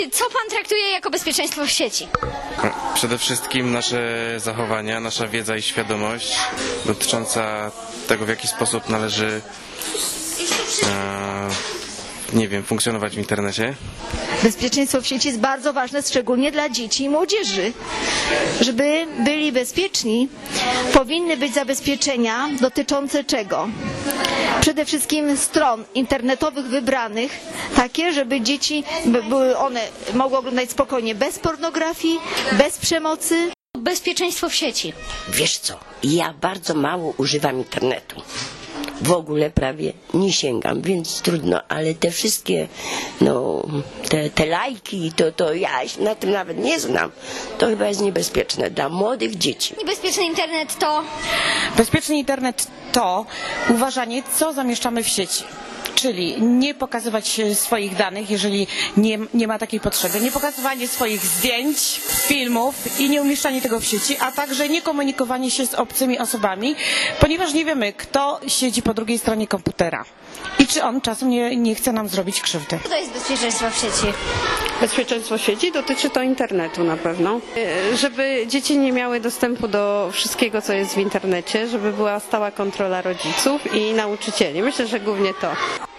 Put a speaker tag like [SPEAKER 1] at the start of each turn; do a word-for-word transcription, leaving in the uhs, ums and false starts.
[SPEAKER 1] Co pan traktuje jako bezpieczeństwo w sieci?
[SPEAKER 2] Przede wszystkim nasze zachowania, nasza wiedza i świadomość dotycząca tego, w jaki sposób należy, e, nie wiem, funkcjonować w internecie.
[SPEAKER 3] Bezpieczeństwo w sieci jest bardzo ważne, szczególnie dla dzieci i młodzieży. Żeby byli bezpieczni, powinny być zabezpieczenia dotyczące czego? Przede wszystkim stron internetowych wybranych, takie, żeby dzieci były one mogły oglądać spokojnie, bez pornografii, bez przemocy.
[SPEAKER 1] Bezpieczeństwo w sieci.
[SPEAKER 4] Wiesz co, ja bardzo mało używam internetu. W ogóle prawie nie sięgam, więc trudno, ale te wszystkie, no, te, te lajki, to, to ja się na tym nawet nie znam. To chyba jest niebezpieczne dla młodych dzieci.
[SPEAKER 1] Niebezpieczny internet to...
[SPEAKER 5] Bezpieczny internet to uważanie, co zamieszczamy w sieci. Czyli nie pokazywać swoich danych, jeżeli nie, nie ma takiej potrzeby, nie pokazywanie swoich zdjęć, filmów i nie umieszczanie tego w sieci, a także nie komunikowanie się z obcymi osobami, ponieważ nie wiemy, kto siedzi po drugiej stronie komputera i czy on czasem nie, nie chce nam zrobić krzywdy.
[SPEAKER 1] Co to jest bezpieczeństwo w sieci?
[SPEAKER 6] Bezpieczeństwo sieci dotyczy to internetu na pewno. Żeby dzieci nie miały dostępu do wszystkiego, co jest w internecie, żeby była stała kontrola rodziców i nauczycieli. Myślę, że głównie to.